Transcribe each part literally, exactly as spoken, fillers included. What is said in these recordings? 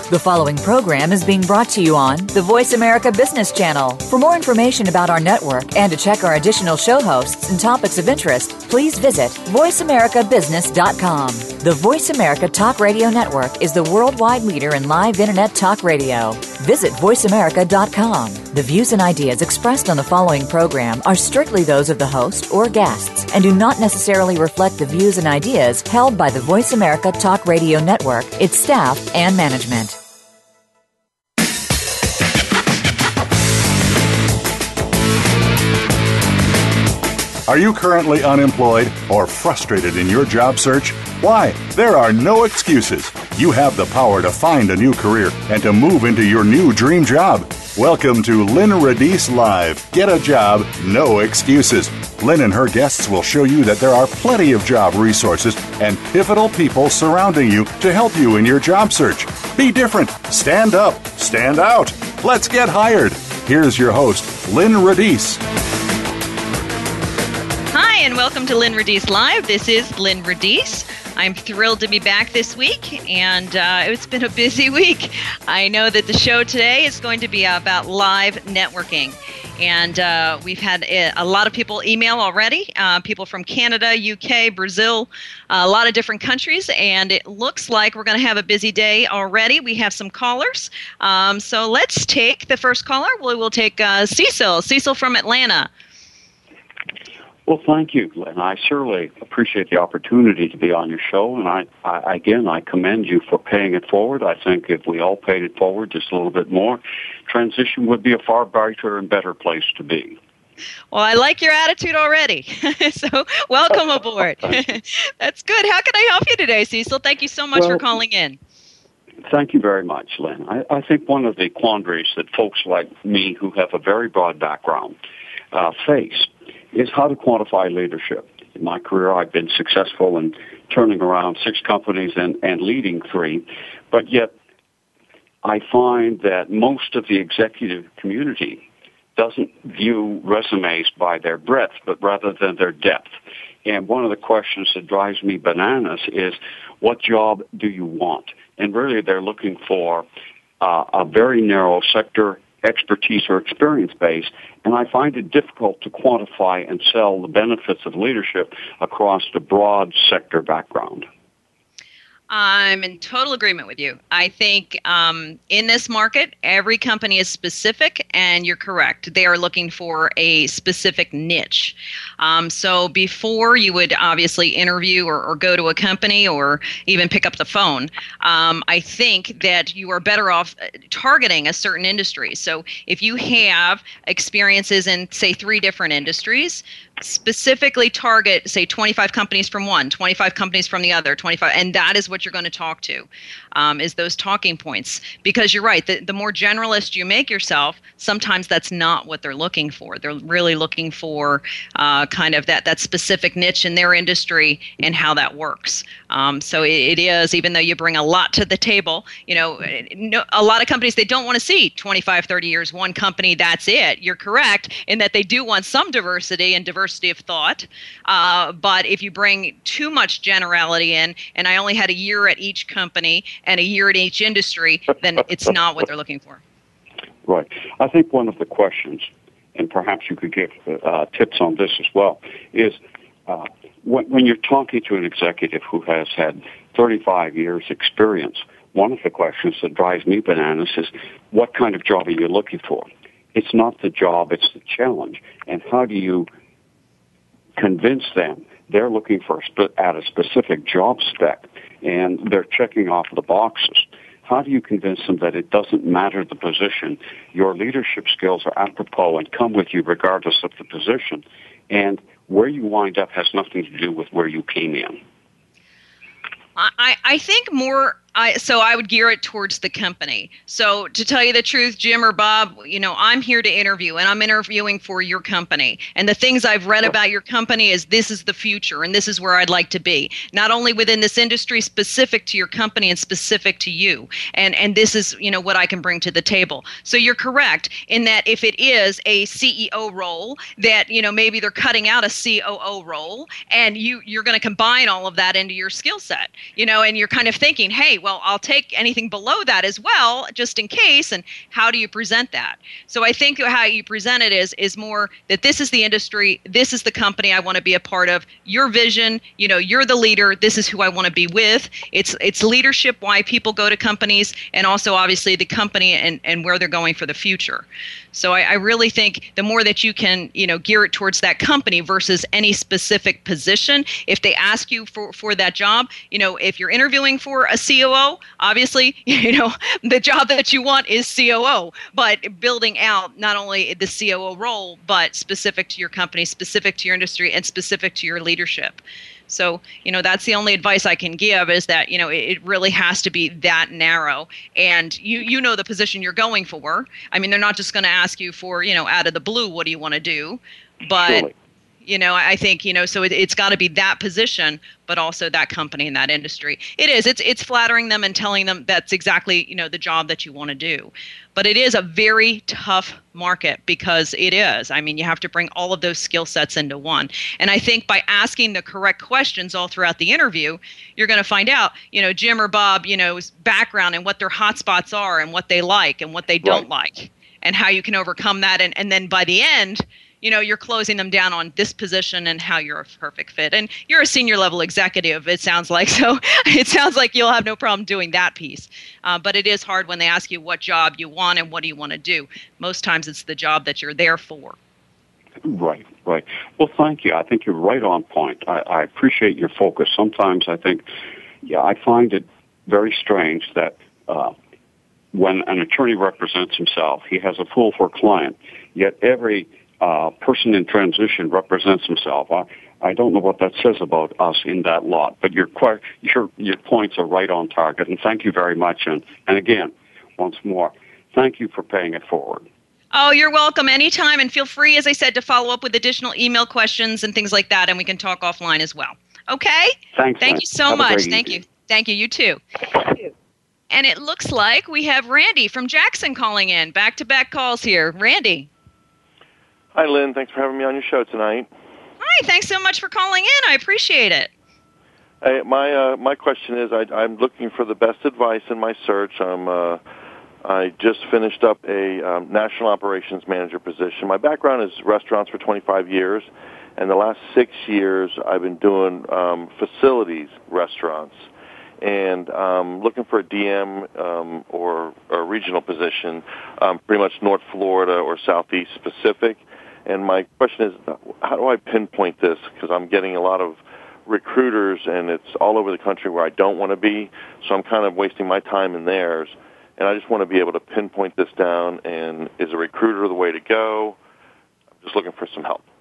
The following program is being brought to you on the Voice America Business Channel. For more information about our network and to check our additional show hosts and topics of interest, please visit voice america business dot com. The Voice America Talk Radio Network is the worldwide leader in live Internet talk radio. Visit voice america dot com. The views and ideas expressed on the following program are strictly those of the host or guests and do not necessarily reflect the views and ideas held by the Voice America Talk Radio Network, its staff, and management. Are you currently unemployed or frustrated in your job search? Why, there are no excuses. You have the power to find a new career and to move into your new dream job. Welcome to Lynn Radice Live. Get a job, no excuses. Lynn and her guests will show you that there are plenty of job resources and pivotal people surrounding you to help you in your job search. Be different. Stand up. Stand out. Let's get hired. Here's your host, Lynn Radice. Hi, and welcome to Lynn Radice Live. This is Lynn Radice. I'm thrilled to be back this week, and uh, it's been a busy week. I know that the show today is going to be about live networking, and uh, we've had a lot of people email already, uh, people from Canada, U K, Brazil, a lot of different countries, and it looks like we're going to have a busy day already. We have some callers, um, so let's take the first caller. We will take uh, Cecil, Cecil from Atlanta. Well, thank you, Glenn. I certainly appreciate the opportunity to be on your show, and I, I, again, I commend you for paying it forward. I think if we all paid it forward just a little bit more, transition would be a far brighter and better place to be. Well, I like your attitude already. So welcome aboard. That's good. How can I help you today, Cecil? Thank you so much well, for calling in. Thank you very much, Lynn. I, I think one of the quandaries that folks like me who have a very broad background uh, face is how to quantify leadership. In my career, I've been successful in turning around six companies and, and leading three, but yet I find that most of the executive community doesn't view resumes by their breadth, but rather than their depth. And one of the questions that drives me bananas is, what job do you want? And really, they're looking for uh, a very narrow sector expertise or experience base, and I find it difficult to quantify and sell the benefits of leadership across the broad sector background. I'm in total agreement with you. I think um, in this market, every company is specific, and you're correct. They are looking for a specific niche. Um, so before you would obviously interview or, or go to a company or even pick up the phone, um, I think that you are better off targeting a certain industry. So if you have experiences in, say, three different industries, specifically target, say, twenty-five companies from one, twenty-five companies from the other, twenty-five, and that is what you're going to talk to, um, is those talking points. Because you're right, the, the more generalist you make yourself, sometimes that's not what they're looking for. They're really looking for uh, kind of that, that specific niche in their industry and how that works. Um, so it, it is, even though you bring a lot to the table, you know, no, a lot of companies, they don't want to see twenty-five, thirty years, one company, that's it. You're correct in that they do want some diversity and diversity of thought, uh, but if you bring too much generality in, and I only had a year at each company and a year at each industry, then it's not what they're looking for. Right. I think one of the questions, and perhaps you could give uh, tips on this as well, is uh, when, when you're talking to an executive who has had thirty-five years experience, one of the questions that drives me bananas is, what kind of job are you looking for? It's not the job, it's the challenge. And how do you convince them they're looking for at a specific job spec and they're checking off the boxes? How do you convince them that it doesn't matter the position? Your leadership skills are apropos and come with you regardless of the position. And where you wind up has nothing to do with where you came in. I, I think more, I, so I would gear it towards the company. So to tell you the truth, Jim or Bob, you know, I'm here to interview, and I'm interviewing for your company. And the things I've read about your company is this is the future, and this is where I'd like to be. Not only within this industry, specific to your company and specific to you. And and this is, you know, what I can bring to the table. So you're correct in that if it is a C E O role, that, you know, maybe they're cutting out a C O O role, and you, you're going to combine all of that into your skill set, you know, and you're kind of thinking, hey, well, I'll take anything below that as well, just in case. And how do you present that? So I think how you present it is is more that this is the industry, this is the company I want to be a part of. Your vision, you know, you're the leader. This is who I want to be with. It's it's leadership, why people go to companies, and also obviously the company and, and where they're going for the future. So I, I really think the more that you can, you know, gear it towards that company versus any specific position. If they ask you for, for that job, you know, if you're interviewing for a C O O, obviously, you know, the job that you want is C O O. But building out not only the C O O role, but specific to your company, specific to your industry, and specific to your leadership. So, you know, that's the only advice I can give is that, you know, it, it really has to be that narrow. And you you know the position you're going for. I mean, they're not just going to ask you for, you know, out of the blue, what do you want to do? But, Surely. you know, I think, you know, so it, it's got to be that position, but also that company in that industry. It is. It's it's flattering them and telling them that's exactly, you know, the job that you want to do. But it is a very tough market because it is. I mean, you have to bring all of those skill sets into one. And I think by asking the correct questions all throughout the interview, you're going to find out, you know, Jim or Bob, you know, background and what their hot spots are and what they like and what they don't Right. like and how you can overcome that. And, and then by the end, you know, you're closing them down on this position and how you're a perfect fit. And you're a senior level executive, it sounds like. So it sounds like you'll have no problem doing that piece. Uh, but it is hard when they ask you what job you want and what do you want to do. Most times it's the job that you're there for. Right, right. Well, thank you. I think you're right on point. I, I appreciate your focus. Sometimes I think, yeah, I find it very strange that uh, when an attorney represents himself, he has a fool for client, yet every uh, person in transition represents himself. I, I don't know what that says about us in that lot, but your your your points are right on target, and thank you very much. And, and again, once more, thank you for paying it forward. Oh, you're welcome anytime, and feel free, as I said, to follow up with additional email questions and things like that, and we can talk offline as well. Okay? Thanks. Thank Lynn. you so Have a much. great Thank evening. you. Thank you. You too. And it looks like we have Randy from Jackson calling in. Back-to-back calls here. Randy. Hi, Lynn. Thanks for having me on your show tonight. Hi. Thanks so much for calling in. I appreciate it. Hey, my uh, my question is, I, I'm looking for the best advice in my search. I'm uh, I just finished up a um, national operations manager position. My background is restaurants for twenty-five years, and the last six years I've been doing um, facilities restaurants. And um, looking for a D M um, or a regional position, um, pretty much North Florida or Southeast Pacific. And my question is, how do I pinpoint this? Because I'm getting a lot of recruiters, and it's all over the country where I don't want to be, so I'm kind of wasting my time and theirs. And I just want to be able to pinpoint this down, and is a recruiter the way to go? I'm just looking for some help.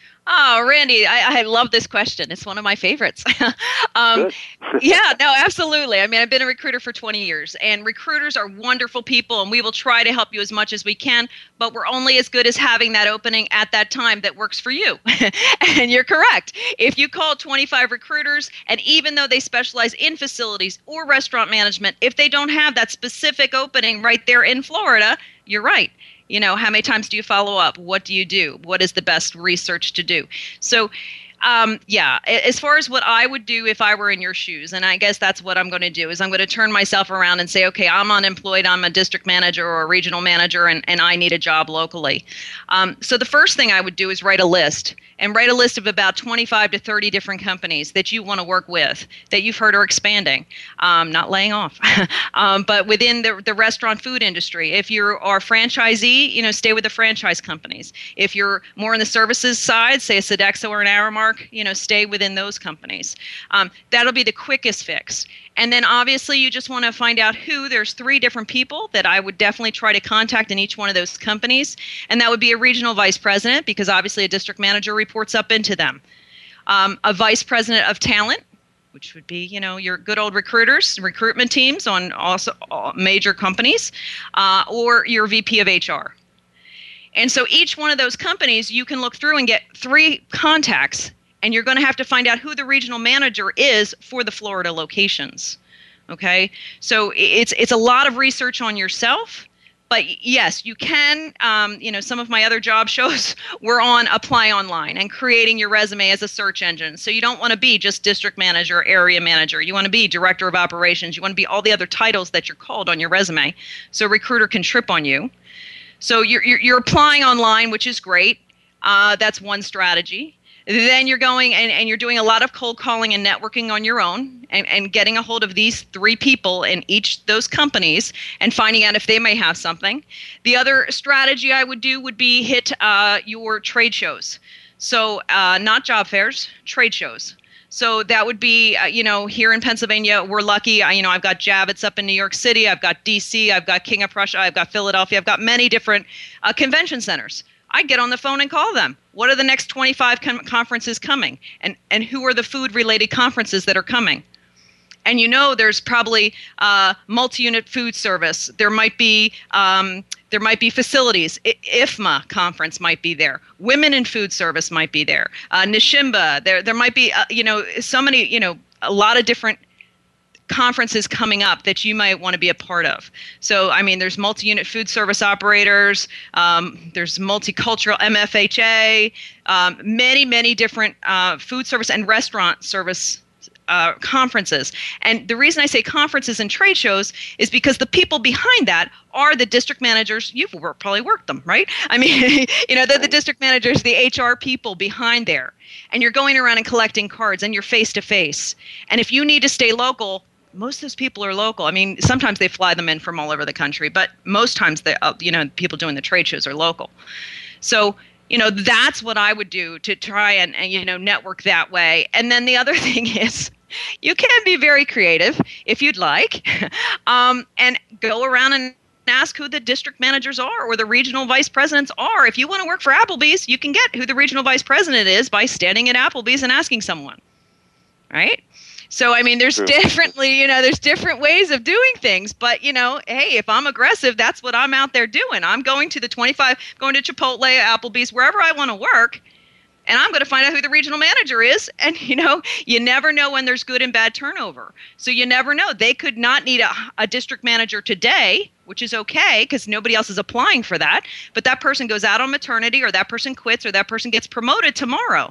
Oh, Randy, I, I love this question. It's one of my favorites. um, Good. yeah, no, absolutely. I mean, I've been a recruiter for twenty years, and recruiters are wonderful people, and we will try to help you as much as we can, but we're only as good as having that opening at that time that works for you. And you're correct. If you call twenty-five recruiters, and even though they specialize in facilities or restaurant management, if they don't have that specific opening right there in Florida, you're right. You know, how many times do you follow up? What do you do? What is the best research to do? So, um, yeah, as far as what I would do if I were in your shoes, and I guess that's what I'm going to do, is I'm going to turn myself around and say, okay, I'm unemployed, I'm a district manager or a regional manager, and, and I need a job locally. Um, so the first thing I would do is write a list, and write a list of about twenty-five to thirty different companies that you want to work with, that you've heard are expanding, um, not laying off, um, but within the, the restaurant food industry. If you are a franchisee, you know, stay with the franchise companies. If you're more on the services side, say a Sodexo or an Aramark, you know, stay within those companies. Um, that'll be the quickest fix. And then obviously you just want to find out who. There's three different people that I would definitely try to contact in each one of those companies. And that would be a regional vice president, because obviously a district manager reports up into them. Um, a vice president of talent, which would be, you know, your good old recruiters, recruitment teams on also major companies, uh, or your V P of H R. And so each one of those companies, you can look through and get three contacts, and you're going to have to find out who the regional manager is for the Florida locations. Okay? So it's it's a lot of research on yourself, But yes, you can, um, you know, some of my other job shows were on Apply Online and creating your resume as a search engine. So you don't want to be just district manager, area manager. You want to be director of operations. You want to be all the other titles that you're called on your resume. So a recruiter can trip on you. So you're, you're, you're applying online, which is great. Uh, that's one strategy. Then you're going and, and you're doing a lot of cold calling and networking on your own and, and getting a hold of these three people in each those companies and finding out if they may have something. The other strategy I would do would be hit uh, your trade shows. So uh, not job fairs, trade shows. So that would be, uh, you know, here in Pennsylvania, we're lucky. I, you know, I've got Javits up in New York City. I've got D C. I've got King of Prussia. I've got Philadelphia. I've got many different uh, convention centers. I get on the phone and call them. What are the next twenty-five com- conferences coming? And and who are the food-related conferences that are coming? And you know there's probably uh, multi-unit food service. There might be um, there might be facilities. I- I F M A conference might be there. Women in food service might be there. Uh, Nishimba. There there might be uh, you know so many you know a lot of different conferences coming up that you might want to be a part of. So, I mean, there's multi-unit food service operators, um, there's multicultural M F H A, um, many, many different uh, food service and restaurant service uh, conferences. And the reason I say conferences and trade shows is because the people behind that are the district managers. You've worked, probably worked them, right? I mean, you know, they're the district managers, the H R people behind there. And you're going around and collecting cards and you're face-to-face. And if you need to stay local, most of those people are local. I mean, sometimes they fly them in from all over the country, but most times, they, uh, you know, people doing the trade shows are local. So, you know, that's what I would do to try and, and, you know, network that way. And then the other thing is you can be very creative if you'd like, um, and go around and ask who the district managers are or the regional vice presidents are. If you want to work for Applebee's, you can get who the regional vice president is by standing at Applebee's and asking someone, right? So, I mean, there's True. differently, you know, there's different ways of doing things. But, you know, hey, if I'm aggressive, that's what I'm out there doing. I'm going to the twenty-five, going to Chipotle, Applebee's, wherever I want to work. And I'm going to find out who the regional manager is. And, you know, you never know when there's good and bad turnover. So you never know. They could not need a, a district manager today, which is okay because nobody else is applying for that. But that person goes out on maternity or that person quits or that person gets promoted tomorrow.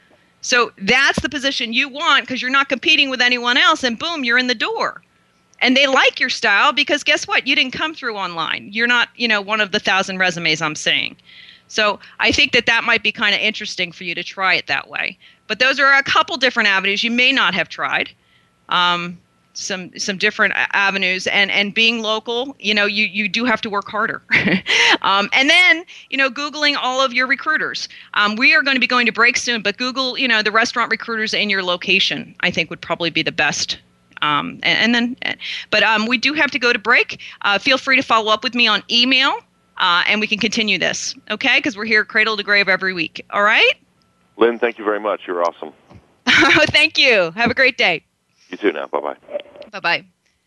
So that's the position you want because you're not competing with anyone else, and boom, you're in the door. And they like your style because guess what? You didn't come through online. You're not, you know, one of the thousand resumes I'm saying. So I think that that might be kind of interesting for you to try it that way. But those are a couple different avenues you may not have tried. Um, some some different avenues, and and being local, you know, you you do have to work harder. um, and then, you know, Googling all of your recruiters. Um, we are going to be going to break soon, but Google, you know, the restaurant recruiters in your location, I think would probably be the best. Um, and, and then, but um, we do have to go to break. Uh, feel free to follow up with me on email, uh, and we can continue this, okay? Because we're here cradle to grave every week. All right? Lynn, thank you very much. You're awesome. Thank you. Have a great day. You too now. Bye-bye. Bye-bye.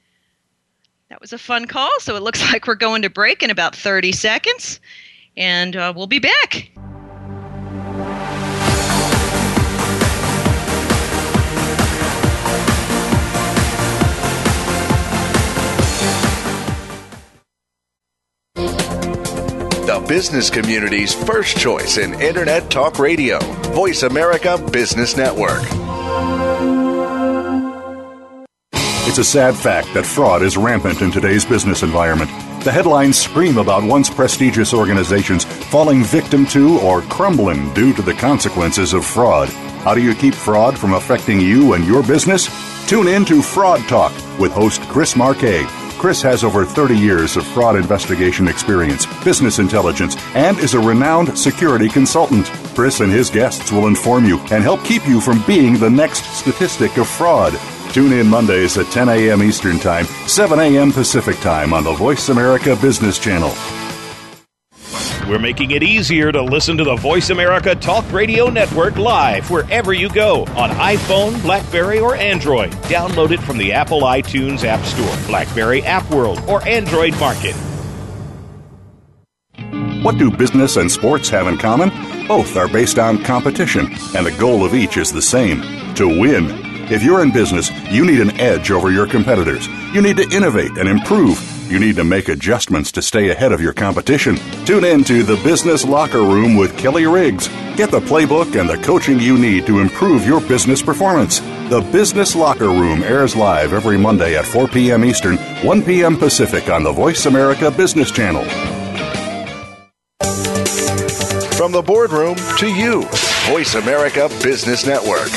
That was a fun call. So it looks like we're going to break in about thirty seconds, and uh, we'll be back. The business community's first choice in Internet Talk Radio. Voice America Business Network. It's a sad fact that fraud is rampant in today's business environment. The headlines scream about once prestigious organizations falling victim to or crumbling due to the consequences of fraud. How do you keep fraud from affecting you and your business? Tune in to Fraud Talk with host Chris Marquet. Chris has over thirty years of fraud investigation experience, business intelligence, and is a renowned security consultant. Chris and his guests will inform you and help keep you from being the next statistic of fraud. Tune in Mondays at ten a.m. Eastern Time, seven a.m. Pacific Time on the Voice America Business Channel. We're making it easier to listen to the Voice America Talk Radio Network live wherever you go on iPhone, BlackBerry, or Android. Download it from the Apple iTunes App Store, BlackBerry App World, or Android Market. What do business and sports have in common? Both are based on competition, and the goal of each is the same: to win. If you're in business, you need an edge over your competitors. You need to innovate and improve. You need to make adjustments to stay ahead of your competition. Tune in to The Business Locker Room with Kelly Riggs. Get the playbook and the coaching you need to improve your business performance. The Business Locker Room airs live every Monday at four p.m. Eastern, one p.m. Pacific on the Voice America Business Channel. From the boardroom to you, Voice America Business Network.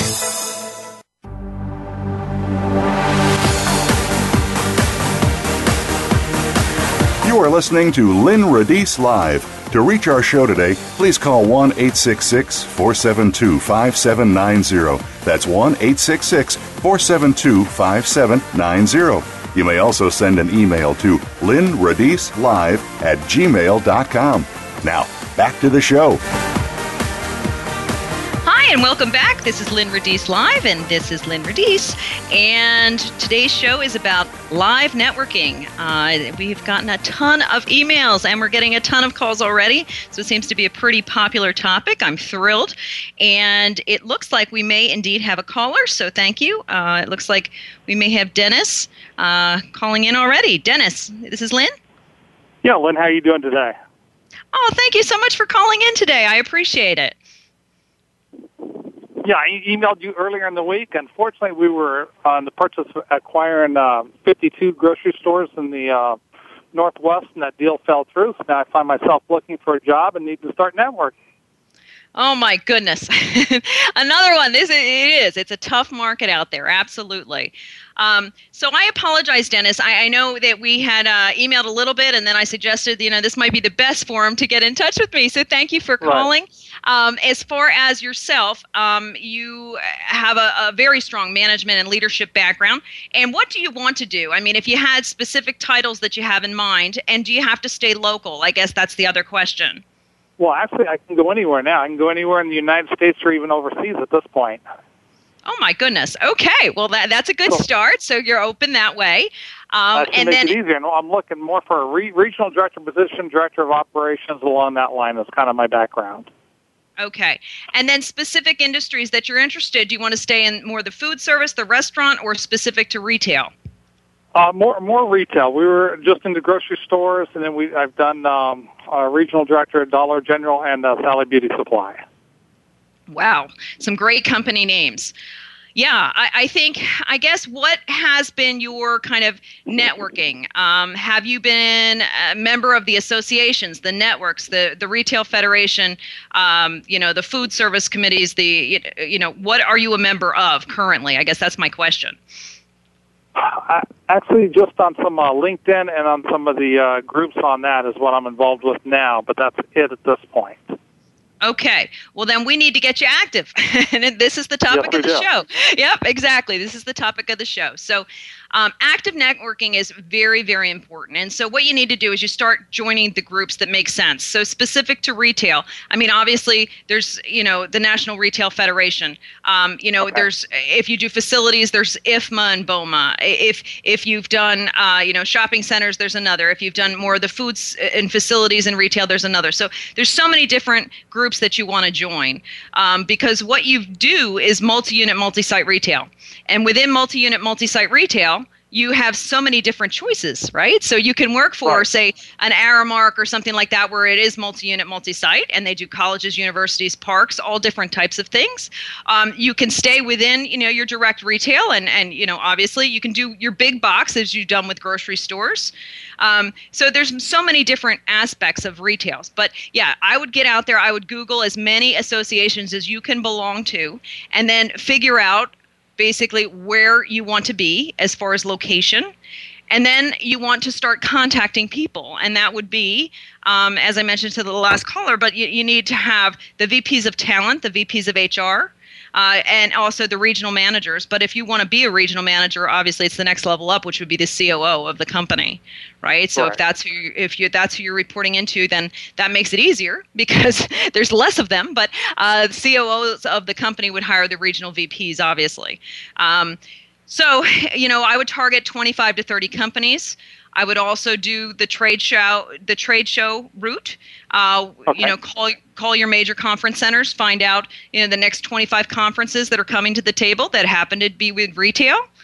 You are listening to Lynn Radice Live. To reach our show today, please call one eight six six, four seven two, five seven nine zero. That's one eight six six, four seven two, five seven nine zero. You may also send an email to lynnradicelive at gmail dot com. Now, back to the show. Hi, and welcome back. This is Lynn Radice Live, and this is Lynn Radice. And today's show is about live networking. Uh, we've gotten a ton of emails, and we're getting a ton of calls already. So it seems to be a pretty popular topic. I'm thrilled. And it looks like we may indeed have a caller, so thank you. Uh, it looks like we may have Dennis uh, calling in already. Dennis, this is Lynn? Yeah, Lynn, how are you doing today? Oh, thank you so much for calling in today. I appreciate it. Yeah, I emailed you earlier in the week. Unfortunately, we were on the purchase of acquiring uh, fifty-two grocery stores in the uh, Northwest, and that deal fell through. So now I find myself looking for a job and need to start networking. Oh, my goodness. Another one. This it is. It's a tough market out there. Absolutely. Um, so I apologize, Dennis. I, I know that we had uh, emailed a little bit, and then I suggested, you know, this might be the best forum to get in touch with me. So thank you for calling. Right. Um, as far as yourself, um, you have a, a very strong management and leadership background. And what do you want to do? I mean, if you had specific titles that you have in mind, and do you have to stay local? I guess that's the other question. Well, actually, I can go anywhere now. I can go anywhere in the United States or even overseas at this point. Oh, my goodness. Okay. Well, that that's a good cool. start. So you're open that way. Um, that should and make then it easier. I'm looking more for a re- regional director position, director of operations along that line. That's kind of my background. Okay. And then specific industries that you're interested, do you want to stay in more the food service, the restaurant, or specific to retail? Uh, more more retail. We were just into grocery stores, and then we I've done um, a regional director at Dollar General and uh, Sally Beauty Supply. Wow. Some great company names. Yeah, I, I think, I guess, what has been your kind of networking? Um, have you been a member of the associations, the networks, the, the retail federation, um, you know, the food service committees, the, you know, what are you a member of currently? I guess that's my question. I, actually, just on some uh, LinkedIn and on some of the uh, groups on that is what I'm involved with now, but that's it at this point. Okay. Well, then we need to get you active. And this is the topic yes, of the do. show. Yep, exactly. This is the topic of the show. So um, active networking is very, very important. And so what you need to do is you start joining the groups that make sense. So specific to retail, I mean, obviously there's, you know, the National Retail Federation. Um, you know, okay. there's, if you do facilities, there's I F M A and BOMA. If, if you've done, uh, you know, shopping centers, there's another. If you've done more of the foods and facilities and retail, there's another. So there's so many different groups that you want to join um, because what you do is multi-unit, multi-site retail. And within multi-unit, multi-site retail, you have so many different choices, right? So you can work for, right. say, an Aramark or something like that where it is multi-unit, multi-site, and they do colleges, universities, parks, all different types of things. Um, you can stay within, you know, your direct retail, and, and, you know, obviously you can do your big box as you've done with grocery stores. Um, so there's so many different aspects of retails. But yeah, I would get out there, I would Google as many associations as you can belong to, and then figure out basically where you want to be as far as location. And then you want to start contacting people. And that would be, um, as I mentioned to the last caller, but you, you need to have the V Ps of talent, the V Ps of H R, uh, and also the regional managers. But if you want to be a regional manager, obviously it's the next level up, which would be the C O O of the company, right? So right. if that's who you, if you that's who you're reporting into, then that makes it easier because there's less of them. But uh, C O Os of the company would hire the regional V Ps, obviously. Um, so you know, I would target twenty-five to thirty companies. I would also do the trade show, the trade show route. Uh, okay. You know, call call your major conference centers, find out you know the next twenty-five conferences that are coming to the table that happen to be with retail.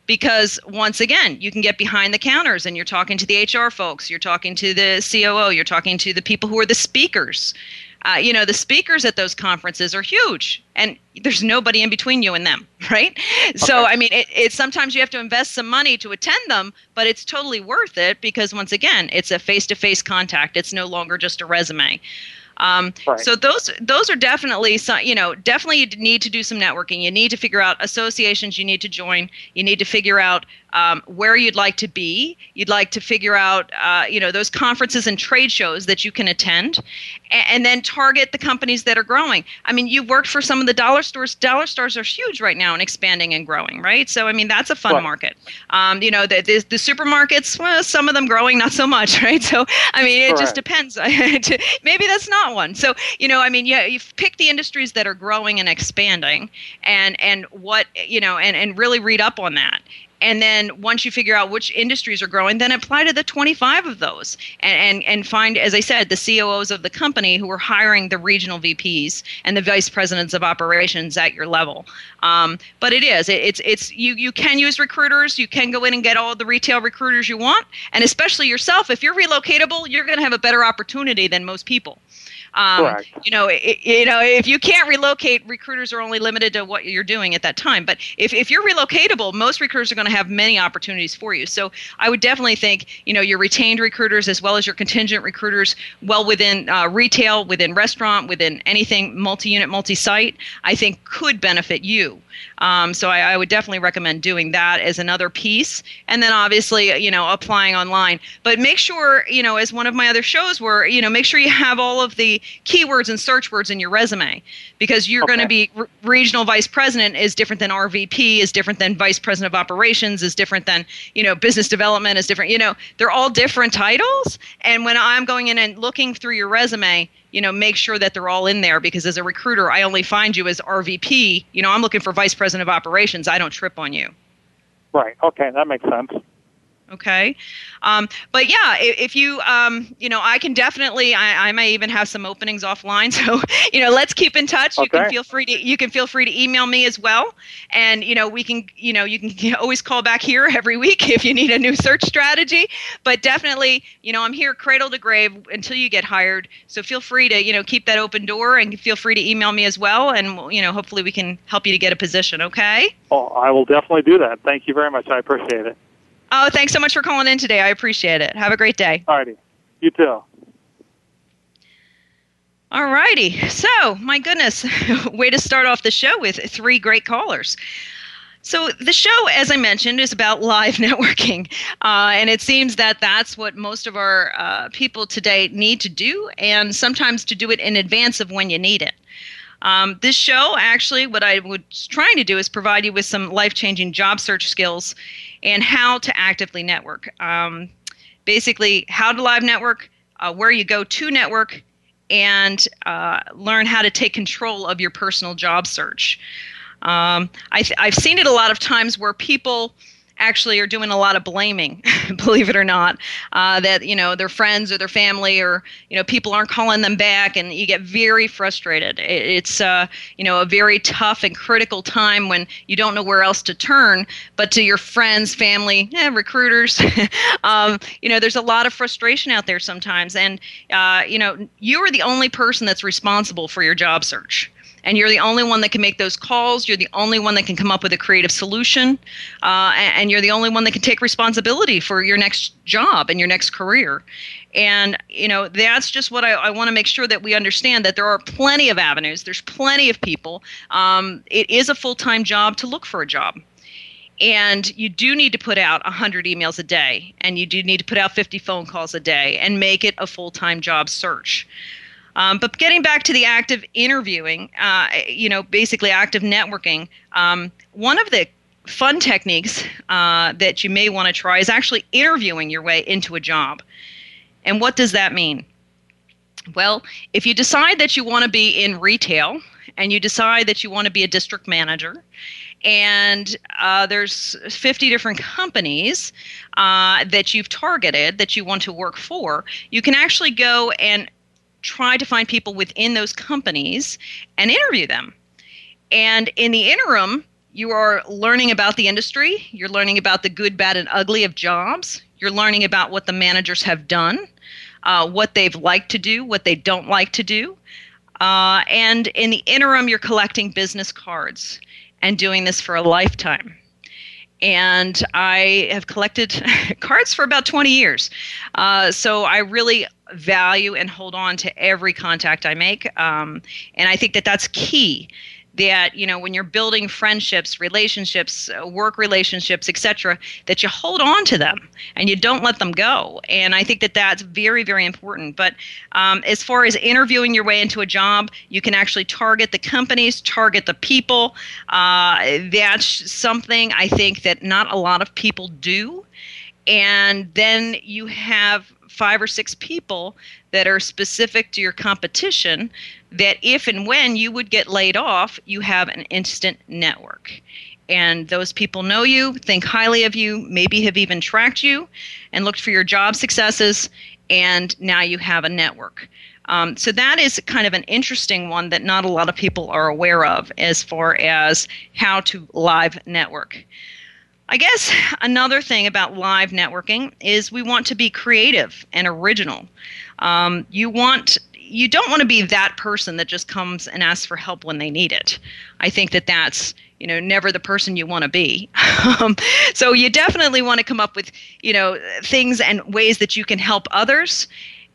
because once again, you can get behind the counters and you're talking to the H R folks, you're talking to the C O O, you're talking to the people who are the speakers. Uh, you know, the speakers at those conferences are huge, and there's nobody in between you and them, right? Okay. So, I mean, it, it's sometimes you have to invest some money to attend them, but it's totally worth it because, once again, it's a face-to-face contact. It's no longer just a resume. Um, right. So those those are definitely some, you know, definitely you need to do some networking. You need to figure out associations you need to join. You need to figure out um, where you'd like to be. You'd like to figure out, uh, you know, those conferences and trade shows that you can attend, and, and then target the companies that are growing. I mean, you've worked for some of the dollar stores. Dollar stores are huge right now and expanding and growing, right? So, I mean, that's a fun right. market. Um, you know, the, the, the supermarkets, well, some of them growing, not so much, right? So, I mean, it Correct. just depends. Maybe that's not one. So, you know, I mean, yeah, you pick the industries that are growing and expanding and, and what, you know, and, and really read up on that. And then once you figure out which industries are growing, then apply to the twenty-five of those and, and, and find, as I said, the C O Os of the company who are hiring the regional V Ps and the vice presidents of operations at your level. Um, but it is, it, it's, it's, you, you can use recruiters. You can go in and get all the retail recruiters you want. And especially yourself, if you're relocatable, you're going to have a better opportunity than most people. Um, Correct. You know, it, you know, if you can't relocate, recruiters are only limited to what you're doing at that time. But if, if you're relocatable, most recruiters are going to have many opportunities for you. So I would definitely think, you know, your retained recruiters as well as your contingent recruiters, well within uh, retail, within restaurant, within anything multi-unit, multi-site, I think could benefit you. Um, so I, I would definitely recommend doing that as another piece. And then obviously, you know, applying online. But make sure, you know, as one of my other shows were, you know, make sure you have all of the keywords and search words in your resume, because you're okay. going to be re- regional vice president is different than R V P, is different than vice president of operations, is different than, you know, business development is different. You know, they're all different titles. And when I'm going in and looking through your resume, you know, make sure that they're all in there, because as a recruiter, I only find you as R V P. You know, I'm looking for vice president of operations. I don't trip on you. Right. Okay. That makes sense. Okay. Um, but yeah, if, if you, um, you know, I can definitely, I, I may even have some openings offline. So, you know, let's keep in touch. Okay. You can feel free to, you can feel free to email me as well. And, you know, we can, you know, you can always call back here every week if you need a new search strategy, but definitely, you know, I'm here cradle to grave until you get hired. So feel free to, you know, keep that open door and feel free to email me as well. And, you know, hopefully we can help you to get a position. Okay. Oh, I will definitely do that. Thank you very much. I appreciate it. Oh, thanks so much for calling in today. I appreciate it. Have a great day. All righty. You too. All righty. So, my goodness, way to start off the show with three great callers. So the show, as I mentioned, is about live networking. Uh, and it seems that that's what most of our uh, people today need to do, and sometimes to do it in advance of when you need it. Um, this show, actually, what I was trying to do is provide you with some life-changing job search skills and how to actively network. Um, basically, how to live network, uh, where you go to network, and uh, learn how to take control of your personal job search. Um, I th- I've seen it a lot of times where people actually are doing a lot of blaming, believe it or not, uh, that, you know, their friends or their family or, you know, people aren't calling them back, and you get very frustrated. It's, uh, you know, a very tough and critical time when you don't know where else to turn, but to your friends, family, eh, recruiters, um, you know, there's a lot of frustration out there sometimes. And, uh, you know, you are the only person that's responsible for your job search. And you're the only one that can make those calls. You're the only one that can come up with a creative solution. Uh, and you're the only one that can take responsibility for your next job and your next career. And, you know, that's just what I, I want to make sure that we understand, that there are plenty of avenues. There's plenty of people. Um, it is a full-time job to look for a job. And you do need to put out one hundred emails a day. And you do need to put out fifty phone calls a day and make it a full-time job search. Um, but getting back to the active interviewing, uh, you know, basically active networking, um, one of the fun techniques uh, that you may want to try is actually interviewing your way into a job. And what does that mean? Well, if you decide that you want to be in retail and you decide that you want to be a district manager, and uh, there's fifty different companies uh, that you've targeted that you want to work for, you can actually go and try to find people within those companies and interview them. And in the interim, you are learning about the industry. You're learning about the good, bad, and ugly of jobs. You're learning about what the managers have done, uh, what they've liked to do, what they don't like to do. Uh, and in the interim, you're collecting business cards and doing this for a lifetime. And I have collected cards for about twenty years. Uh, so I really value and hold on to every contact I make. Um, and I think that that's key. That, you know, when you're building friendships, relationships, work relationships, et cetera, that you hold on to them and you don't let them go. And I think that that's very, very important. But um, as far as interviewing your way into a job, you can actually target the companies, target the people. Uh, that's something I think that not a lot of people do. And then you have five or six people that are specific to your competition that if and when you would get laid off, you have an instant network. And those people know you, think highly of you, maybe have even tracked you and looked for your job successes, and now you have a network. Um, so that is kind of an interesting one that not a lot of people are aware of as far as how to live network. I guess another thing about live networking is we want to be creative and original. Um, you want, you don't want to be that person that just comes and asks for help when they need it. I think that that's, you know, never the person you want to be. um, so you definitely want to come up with, you know, things and ways that you can help others.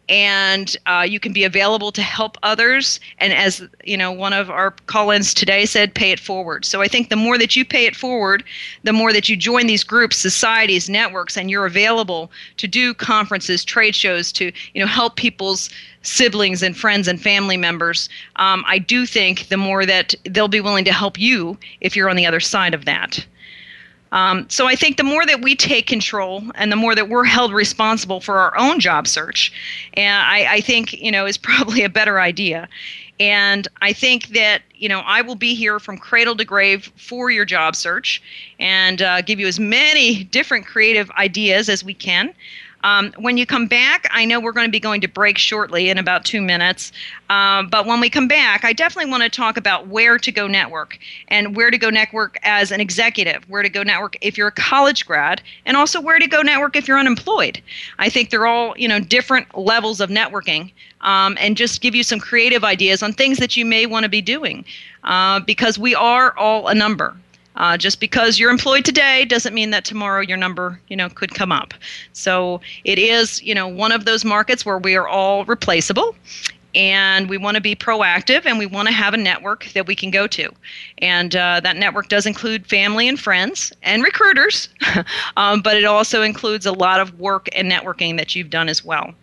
And uh, you can be available to help others. And as you know, one of our call-ins today said, pay it forward. So I think the more that you pay it forward, the more that you join these groups, societies, networks, and you're available to do conferences, trade shows, to you know help people's siblings and friends and family members. Um, I do think the more that they'll be willing to help you if you're on the other side of that. Um, so I think the more that we take control and the more that we're held responsible for our own job search, and I, I think, you know, is probably a better idea. And I think that, you know, I will be here from cradle to grave for your job search and uh, give you as many different creative ideas as we can. Um, when you come back, I know we're going to be going to break shortly in about two minutes. Um, but when we come back, I definitely want to talk about where to go network and where to go network as an executive, where to go network if you're a college grad, and also where to go network if you're unemployed. I think they're all, you know, different levels of networking, um, and just give you some creative ideas on things that you may want to be doing, uh, because we are all a number. Uh, just because you're employed today doesn't mean that tomorrow your number, you know, could come up. So it is, you know, one of those markets where we are all replaceable, and we want to be proactive, and we want to have a network that we can go to. And uh, that network does include family and friends and recruiters, um, but it also includes a lot of work and networking that you've done as well.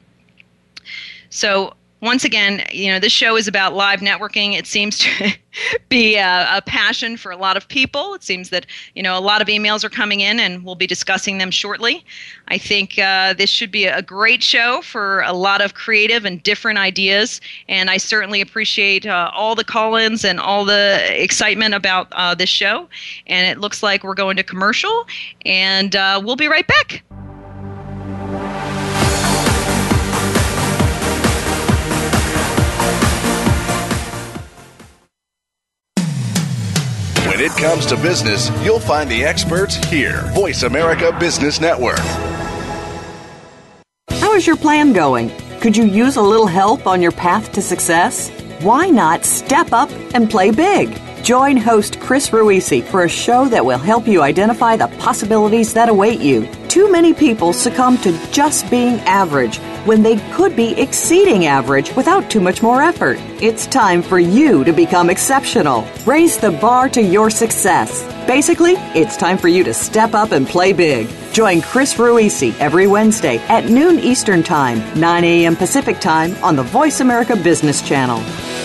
So once again, you know, this show is about live networking. It seems to be a, a passion for a lot of people. It seems that, you know, a lot of emails are coming in, and we'll be discussing them shortly. I think uh, this should be a great show for a lot of creative and different ideas. And I certainly appreciate uh, all the call-ins and all the excitement about uh, this show. And it looks like we're going to commercial, and uh, we'll be right back. When it comes to business, you'll find the experts here. Voice America Business Network. How is your plan going? Could you use a little help on your path to success? Why not step up and play big? Join host Chris Ruisi for a show that will help you identify the possibilities that await you. Too many people succumb to just being average when they could be exceeding average without too much more effort. It's time for you to become exceptional. Raise the bar to your success. Basically, it's time for you to step up and play big. Join Chris Ruisi every Wednesday at noon Eastern Time, nine a.m. Pacific Time on the Voice America Business Channel.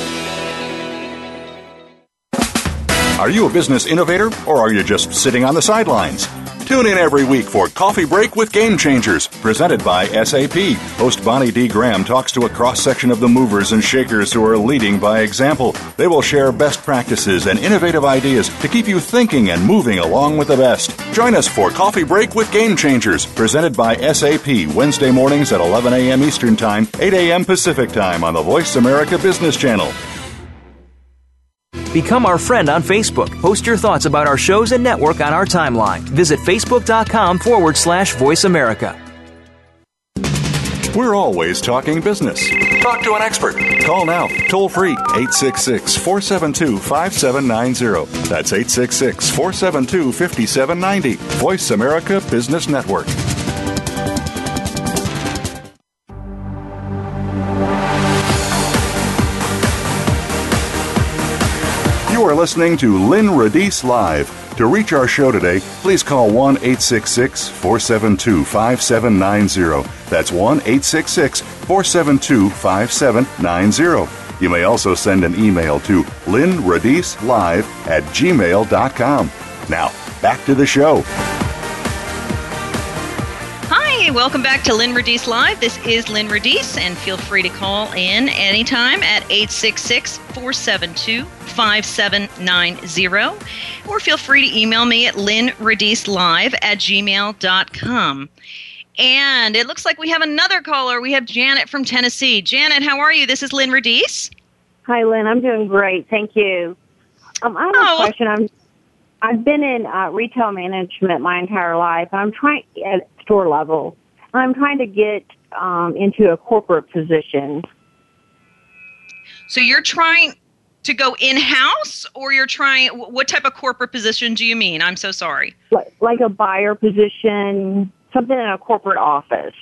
Are you a business innovator, or are you just sitting on the sidelines? Tune in every week for Coffee Break with Game Changers, presented by S A P. Host Bonnie D. Graham talks to a cross-section of the movers and shakers who are leading by example. They will share best practices and innovative ideas to keep you thinking and moving along with the best. Join us for Coffee Break with Game Changers, presented by S A P, Wednesday mornings at eleven a.m. Eastern Time, eight a.m. Pacific Time on the Voice America Business Channel. Become our friend on Facebook. Post your thoughts about our shows and network on our timeline. Visit facebook.com forward slash Voice America. We're always talking business. Talk to an expert. Call now, toll free, eight six six, four seven two, five seven nine zero. That's eight six six, four seven two, five seven nine zero. Voice America Business Network. You are listening to Lynn Radice Live. To reach our show today, please call one eight six six, four seven two, five seven nine zero. That's one eight six six, four seven two, five seven nine zero. You may also send an email to lynnradicelive at gmail dot com. Now, back to the show. Hi, welcome back to Lynn Radice Live. This is Lynn Radice, and feel free to call in anytime at eight six six, four seven two, five seven nine zero, or feel free to email me at lynnradicelive at gmail dot com. And it looks like we have another caller. We have Janet from Tennessee. Janet, how are you? This is Lynn Radice. Hi, Lynn. I'm doing great. Thank you. Um, I have oh. a question. I'm, I've been in uh, retail management my entire life. I'm trying at store level. I'm trying to get um, into a corporate position. So you're trying to go in-house, or you're trying, what type of corporate position do you mean? I'm so sorry. Like, like a buyer position, something in a corporate office.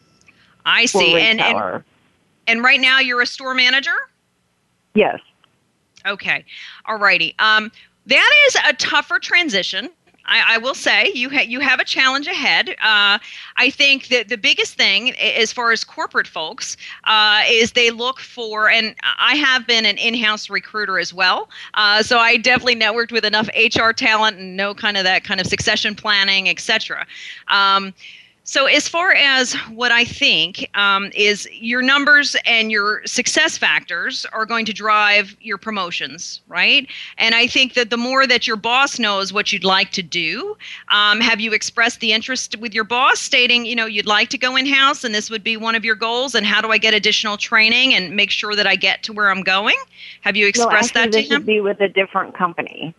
I see. And, and and right now you're a store manager? Yes. Okay. All righty. Um, that is a tougher transition. I, I will say you ha- you have a challenge ahead. Uh, I think that the biggest thing as far as corporate folks uh, is they look for, and I have been an in-house recruiter as well, uh, so I definitely networked with enough H R talent and know kind of that kind of succession planning, et cetera. Um, So as far as what I think um, is your numbers and your success factors are going to drive your promotions, right? And I think that the more that your boss knows what you'd like to do, um, have you expressed the interest with your boss stating, you know, you'd like to go in-house and this would be one of your goals, and how do I get additional training and make sure that I get to where I'm going? Have you expressed no, actually, that to this him? would be with a different company.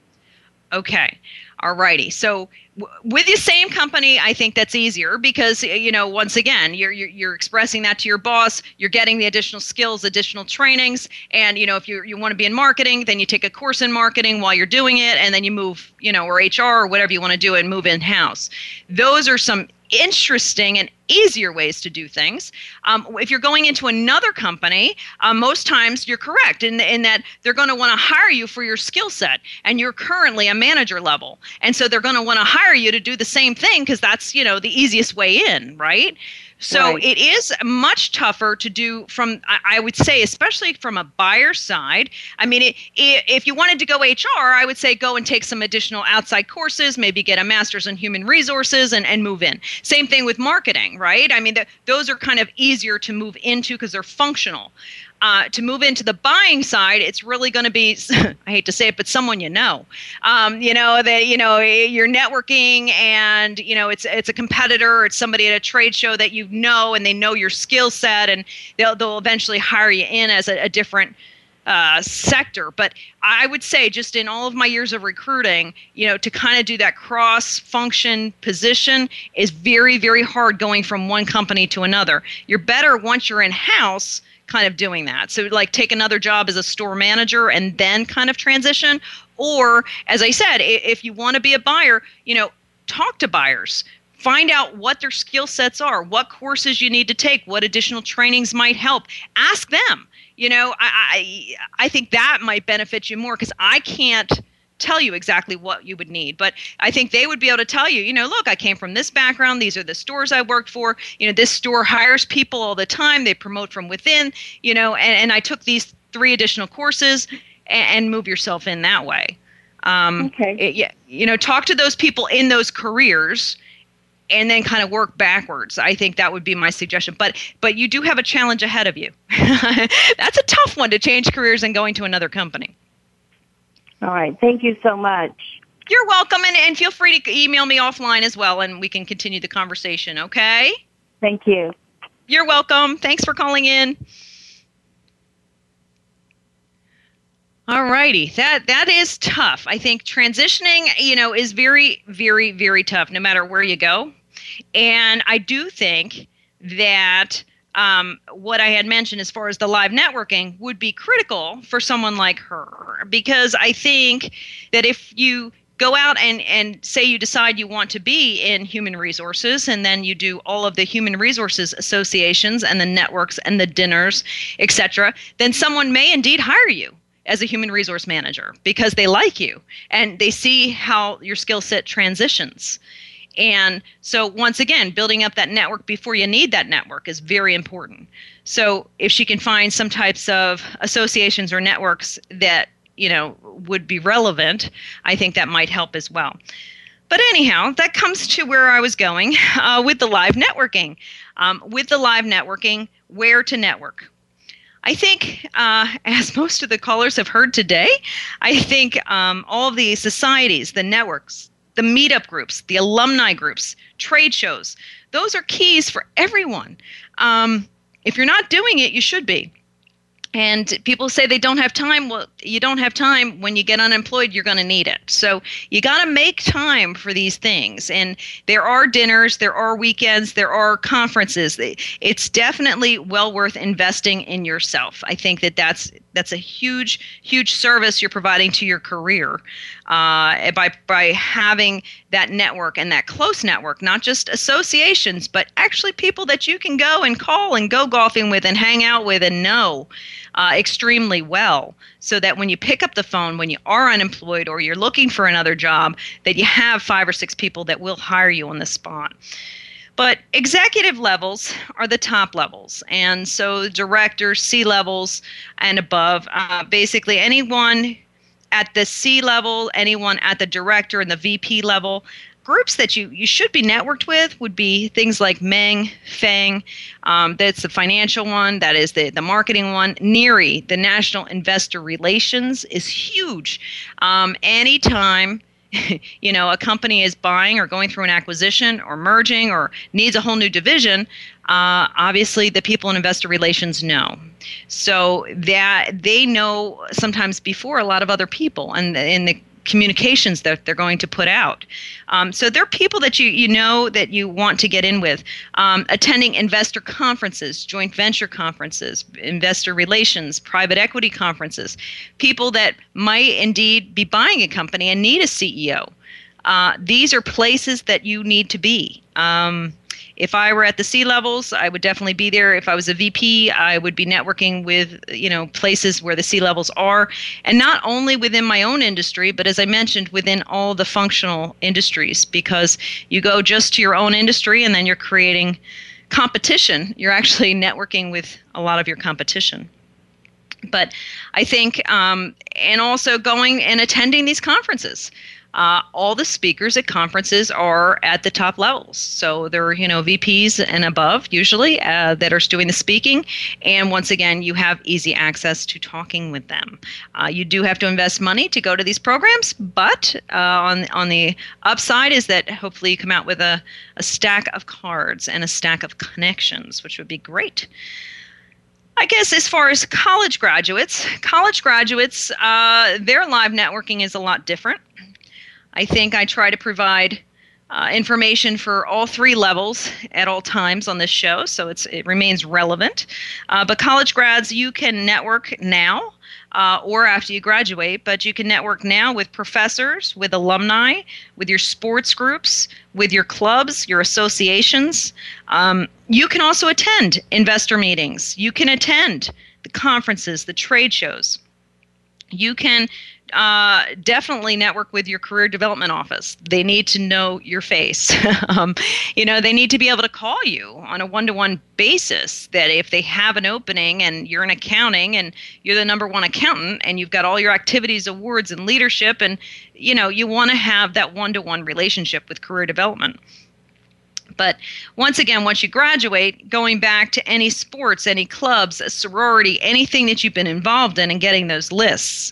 Okay. All righty. So w- with the same company, I think that's easier because, you know, once again, you're, you're you're expressing that to your boss. You're getting the additional skills, additional trainings. And, you know, if you you want to be in marketing, then you take a course in marketing while you're doing it. And then you move, you know, or H R or whatever you want to do and move in-house. Those are some interesting and easier ways to do things. Um, if you're going into another company, uh, most times you're correct in, in that they're going to want to hire you for your skill set, and you're currently a manager level. And so they're going to want to hire you to do the same thing because that's, you know, the easiest way in, right? So Right. it is much tougher to do from, I would say, especially from a buyer side. I mean, it, it, if you wanted to go H R, I would say go and take some additional outside courses, maybe get a master's in human resources and, and move in. Same thing with marketing, right? I mean, the, those are kind of easier to move into because they're functional. Uh, to move into the buying side, it's really going to be, I hate to say it, but someone you know. Um, you know, that, you know, you're networking and, you know, it's it's a competitor, it's somebody at a trade show that you know and they know your skill set, and they'll, they'll eventually hire you in as a, a different uh, sector. But I would say just in all of my years of recruiting, you know, to kind of do that cross-function position is very, very hard going from one company to another. You're better once you're in-house kind of doing that. So like take another job as a store manager and then kind of transition. Or, as I said, if you want to be a buyer, you know, talk to buyers. Find out what their skill sets are, what courses you need to take, what additional trainings might help. Ask them. You know, I I, I think that might benefit you more because I can't tell you exactly what you would need. But I think they would be able to tell you, you know, look, I came from this background. These are the stores I worked for. You know, this store hires people all the time. They promote from within, you know, and, and I took these three additional courses and, and move yourself in that way. Um, okay. It, yeah, you know, talk to those people in those careers and then kind of work backwards. I think that would be my suggestion. But but you do have a challenge ahead of you. That's a tough one, to change careers and going to another company. All right. Thank you so much. You're welcome, and, and feel free to email me offline as well, and we can continue the conversation, okay? Thank you. You're welcome. Thanks for calling in. All righty. That that is tough. I think transitioning, you know, is very, very, very tough no matter where you go. And I do think that um, what I had mentioned as far as the live networking would be critical for someone like her, because I think that if you go out and, and say you decide you want to be in human resources, and then you do all of the human resources associations and the networks and the dinners, et cetera, then someone may indeed hire you as a human resource manager because they like you and they see how your skill set transitions. And so once again, building up that network before you need that network is very important. So if she can find some types of associations or networks that, you know, would be relevant, I think that might help as well. But anyhow, that comes to where I was going uh, with the live networking. Um, with the live networking, where to network? I think, uh, as most of the callers have heard today, I think um, all of the societies, the networks, the meetup groups, the alumni groups, trade shows, those are keys for everyone. Um, if you're not doing it, you should be. And people say they don't have time. Well, you don't have time. When you get unemployed, you're going to need it. So you got to make time for these things. And there are dinners, there are weekends, there are conferences. It's definitely well worth investing in yourself. I think that that's that's a huge, huge service you're providing to your career uh, by by having that network and that close network, not just associations, but actually people that you can go and call and go golfing with and hang out with and know Uh, extremely well, so that when you pick up the phone, when you are unemployed or you're looking for another job, that you have five or six people that will hire you on the spot. But executive levels are the top levels. And so directors, C-levels, and above, uh, basically anyone at the C level, anyone at the director and the V P level. Groups that you, you should be networked with would be things like Meng, Feng, um, that's the financial one, that is the, the marketing one. N I R I, the National Investor Relations, is huge. Um, anytime you know, a company is buying or going through an acquisition or merging or needs a whole new division, uh, obviously the people in investor relations know. So that they know sometimes before a lot of other people and in the communications that they're going to put out. Um, so they're people that you you know that you want to get in with. Um, attending investor conferences, joint venture conferences, investor relations, private equity conferences, people that might indeed be buying a company and need a C E O. Uh, these are places that you need to be. Um, If I were at the C levels, I would definitely be there. If I was a V P, I would be networking with, you know, places where the C levels are, and not only within my own industry, but as I mentioned, within all the functional industries, because you go just to your own industry and then you're creating competition. You're actually networking with a lot of your competition. But I think, um, and also going and attending these conferences. Uh, all the speakers at conferences are at the top levels. So they're, you know, V Ps and above usually uh, that are doing the speaking. And once again, you have easy access to talking with them. Uh, you do have to invest money to go to these programs, but uh, on, on the upside is that hopefully you come out with a, a stack of cards and a stack of connections, which would be great. I guess as far as college graduates, college graduates, uh, their live networking is a lot different. I think I try to provide uh, information for all three levels at all times on this show, so it's it remains relevant. Uh, but college grads, you can network now uh, or after you graduate, but you can network now with professors, with alumni, with your sports groups, with your clubs, your associations. Um, you can also attend investor meetings. You can attend the conferences, the trade shows. You can uh, definitely network with your career development office. They need to know your face. um, you know, they need to be able to call you on a one-to-one basis, that if they have an opening and you're in accounting and you're the number one accountant and you've got all your activities, awards, and leadership, and, you know, you want to have that one-to-one relationship with career development. But once again, once you graduate, going back to any sports, any clubs, a sorority, anything that you've been involved in, and getting those lists.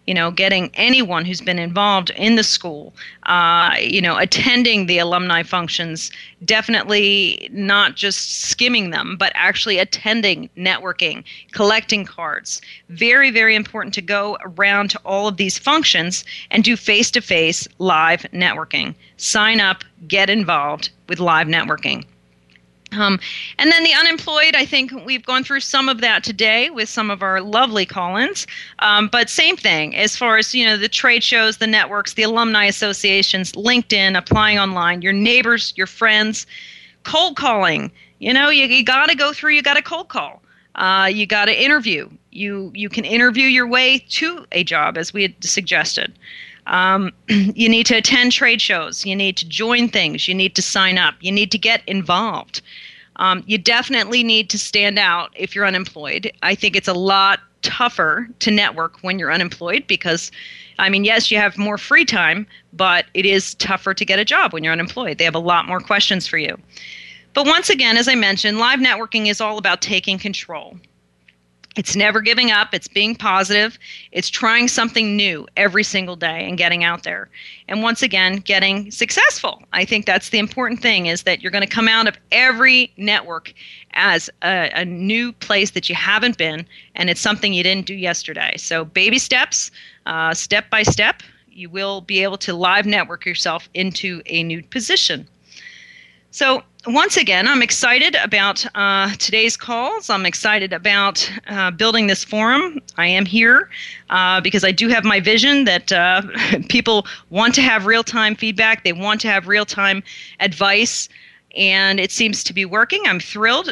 you know, getting anyone who's been involved in the school, uh, you know, attending the alumni functions, definitely not just skimming them, but actually attending, networking, collecting cards. Very, very important to go around to all of these functions and do face-to-face live networking. Sign up, get involved with live networking. Um, and then the unemployed, I think we've gone through some of that today with some of our lovely call-ins. Um, but same thing as far as, you know, the trade shows, the networks, the alumni associations, LinkedIn, applying online, your neighbors, your friends, cold calling. You know, you, you got to go through, you got to cold call. Uh, you got to interview. You, you can interview your way to a job, as we had suggested. Um, you need to attend trade shows. You need to join things. You need to sign up. You need to get involved. Um, you definitely need to stand out if you're unemployed. I think it's a lot tougher to network when you're unemployed because, I mean, yes, you have more free time, but it is tougher to get a job when you're unemployed. They have a lot more questions for you. But once again, as I mentioned, live networking is all about taking control. It's never giving up. It's being positive. It's trying something new every single day and getting out there. And once again, getting successful. I think that's the important thing, is that you're going to come out of every network as a, a new place that you haven't been, and it's something you didn't do yesterday. So baby steps, uh, step by step, you will be able to live network yourself into a new position. So once again, I'm excited about uh, today's calls. I'm excited about uh, building this forum. I am here uh, because I do have my vision that uh, people want to have real-time feedback. They want to have real-time advice, and it seems to be working. I'm thrilled.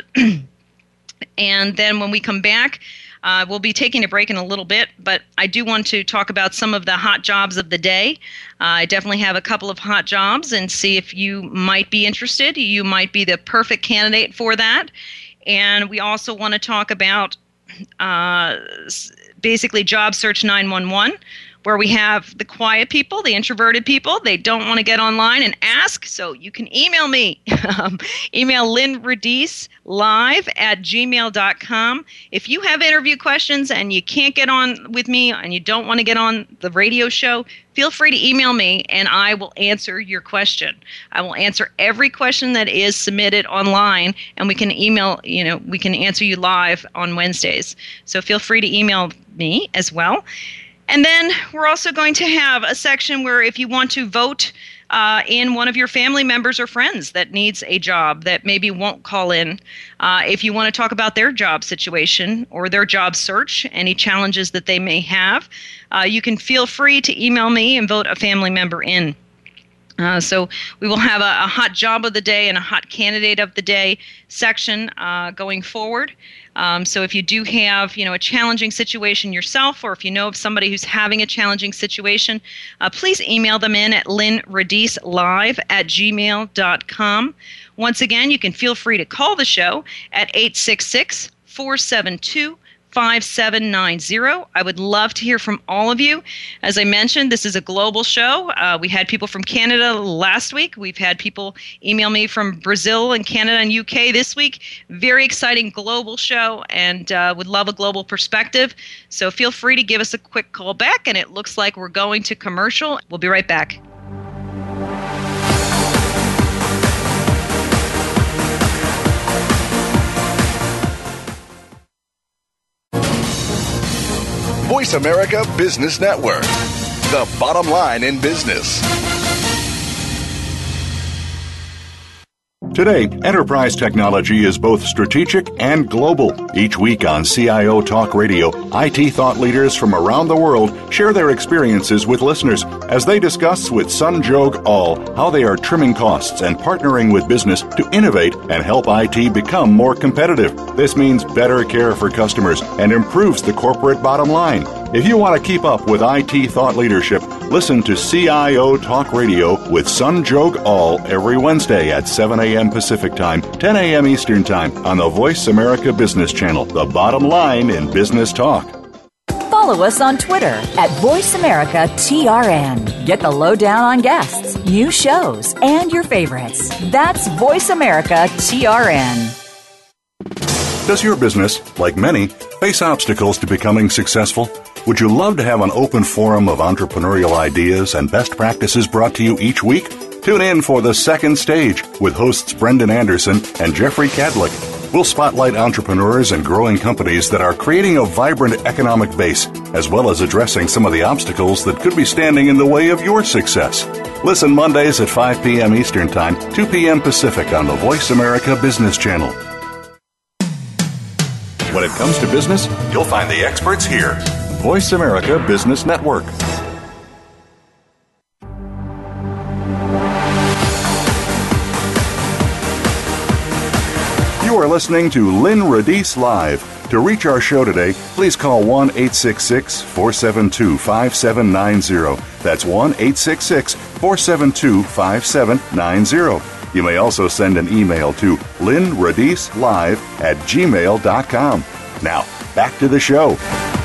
And then when we come back, Uh, we'll be taking a break in a little bit, but I do want to talk about some of the hot jobs of the day. Uh, I definitely have a couple of hot jobs and see if you might be interested. You might be the perfect candidate for that. And we also want to talk about uh, basically Job Search nine one one, where we have the quiet people, the introverted people. They don't want to get online and ask, so you can email me. um, email Lynn Radice live at gmail dot com. If you have interview questions and you can't get on with me and you don't want to get on the radio show, feel free to email me and I will answer your question. I will answer every question that is submitted online, and we can email, you know, we can answer you live on Wednesdays. So feel free to email me as well. And then we're also going to have a section where if you want to vote uh, in one of your family members or friends that needs a job that maybe won't call in, uh, if you want to talk about their job situation or their job search, any challenges that they may have, uh, you can feel free to email me and vote a family member in. Uh, so we will have a, a hot job of the day and a hot candidate of the day section uh, going forward. Um, so if you do have, you know, a challenging situation yourself, or if you know of somebody who's having a challenging situation, uh, please email them in at lynn radice live at gmail dot com. Once again, you can feel free to call the show at eight six six, four seven two, five seven nine zero. I would love to hear from all of you. As I mentioned, this is a global show. Uh, we had people from Canada last week. We've had people email me from Brazil and Canada and U K this week. Very exciting global show, and uh, would love a global perspective. So feel free to give us a quick call back, and it looks like we're going to commercial. We'll be right back. Voice America Business Network, the bottom line in business. Today, enterprise technology is both strategic and global. Each week on C I O Talk Radio, I T thought leaders from around the world share their experiences with listeners as they discuss with Sanjog Aul how they are trimming costs and partnering with business to innovate and help I T become more competitive. This means better care for customers and improves the corporate bottom line. If you want to keep up with I T thought leadership, listen to C I O Talk Radio with Sanjog Aul every Wednesday at seven a.m. Pacific Time, ten a.m. Eastern Time on the Voice America Business Channel, the bottom line in business talk. Follow us on Twitter at Voice America T R N. Get the lowdown on guests, new shows, and your favorites. That's Voice America T R N. Does your business, like many, face obstacles to becoming successful? Would you love to have an open forum of entrepreneurial ideas and best practices brought to you each week? Tune in for The Second Stage with hosts Brendan Anderson and Jeffrey Cadlick. We'll spotlight entrepreneurs and growing companies that are creating a vibrant economic base, as well as addressing some of the obstacles that could be standing in the way of your success. Listen Mondays at five p.m. Eastern Time, two p.m. Pacific on the Voice America Business Channel. When it comes to business, you'll find the experts here. Voice America Business Network. You are listening to Lynn Radice Live. To reach our show today, please call one eight six six, four seven two, five seven nine zero. That's one eight six six, four seven two, five seven nine zero. You may also send an email to lynnradicelive at gmail dot com. Now, back to the show.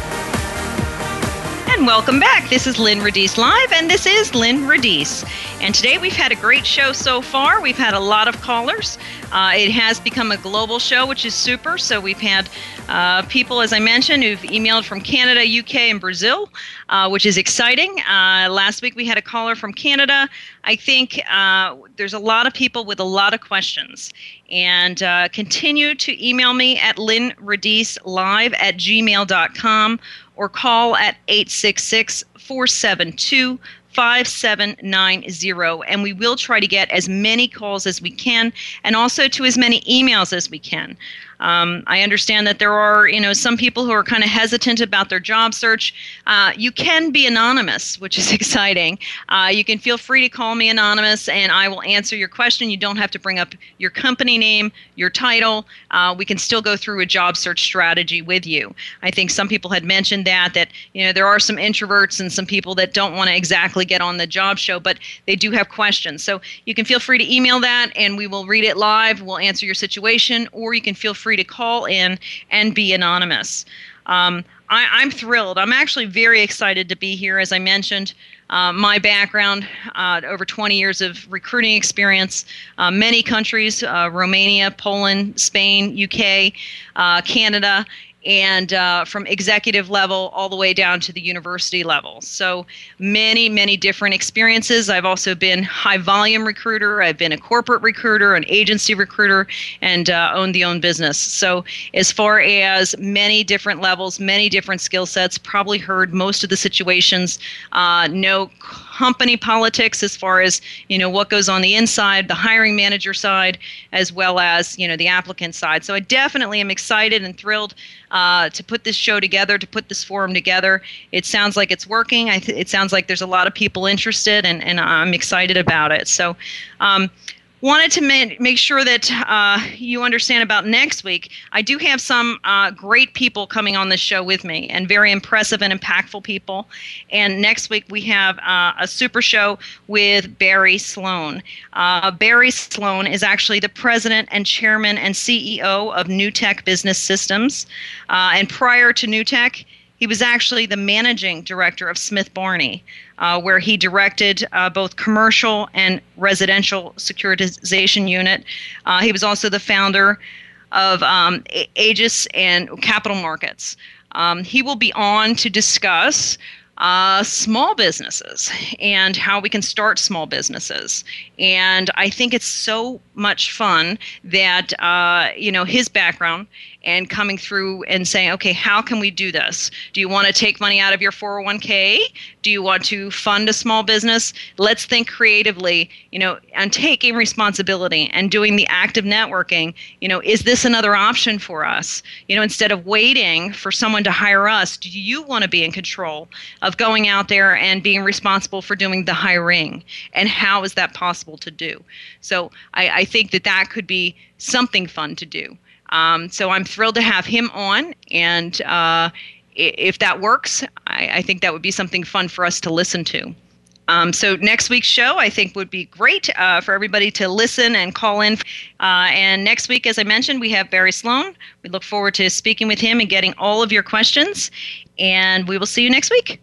And welcome back. This is Lynn Radice Live, and this is Lynn Radice. And today we've had a great show so far. We've had a lot of callers. Uh, it has become a global show, which is super. So we've had uh, people, as I mentioned, who've emailed from Canada, U K, and Brazil, uh, which is exciting. Uh, last week we had a caller from Canada. I think uh, there's a lot of people with a lot of questions. And uh, continue to email me at lynnradicelive at gmail dot com or call at eight six six, four seven two, five seven nine zero, and we will try to get as many calls as we can and also to as many emails as we can. Um, I understand that there are, you know, some people who are kind of hesitant about their job search. Uh, you can be anonymous, which is exciting. Uh, you can feel free to call me anonymous, and I will answer your question. You don't have to bring up your company name, your title. Uh, we can still go through a job search strategy with you. I think some people had mentioned that, that, you know, there are some introverts and some people that don't want to exactly get on the job show, but they do have questions. So you can feel free to email that, and we will read it live. We'll answer your situation, or you can feel free to call in and be anonymous. Um, I, I'm thrilled. I'm actually very excited to be here. As I mentioned, uh, my background, uh, over twenty years of recruiting experience, uh, many countries, uh, Romania, Poland, Spain, U K, uh, Canada, and uh, from executive level all the way down to the university level. So many, many different experiences. I've also been high volume recruiter. I've been a corporate recruiter, an agency recruiter, and uh, owned the own business. So as far as many different levels, many different skill sets, probably heard most of the situations, uh, no company politics as far as, you know, what goes on the inside, the hiring manager side, as well as, you know, the applicant side. So I definitely am excited and thrilled uh, to put this show together, to put this forum together. It sounds like it's working. I th- it sounds like there's a lot of people interested, and, and I'm excited about it. So um, wanted to ma- make sure that uh, you understand about next week. I do have some uh, great people coming on this show with me, and very impressive and impactful people. And next week we have uh, a super show with Barry Sloan. Uh, Barry Sloan is actually the president and chairman and C E O of Newtek Business Systems. Uh, and prior to Newtek, he was actually the managing director of Smith Barney, uh, where he directed uh, both commercial and residential securitization unit. Uh, he was also the founder of um, Aegis and Capital Markets. Um, he will be on to discuss uh, small businesses and how we can start small businesses. And I think it's so much fun that, uh, you know, his background and coming through and saying, okay, how can we do this? Do you want to take money out of your four oh one k? Do you want to fund a small business? Let's think creatively, you know, and taking responsibility and doing the active networking. You know, is this another option for us? You know, instead of waiting for someone to hire us, do you want to be in control of going out there and being responsible for doing the hiring? And how is that possible to do? So I, I think that that could be something fun to do. Um, so I'm thrilled to have him on, and uh, if that works, I, I think that would be something fun for us to listen to. Um, so next week's show, I think, would be great uh, for everybody to listen and call in. Uh, and next week, as I mentioned, we have Barry Sloan. We look forward to speaking with him and getting all of your questions, and we will see you next week.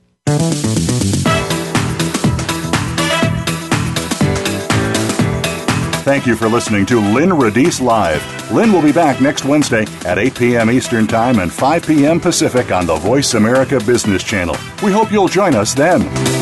thank you for listening to Lynn Radice Live. Lynn will be back next Wednesday at eight p.m. Eastern Time and five p.m. Pacific on the Voice America Business Channel. We hope you'll join us then.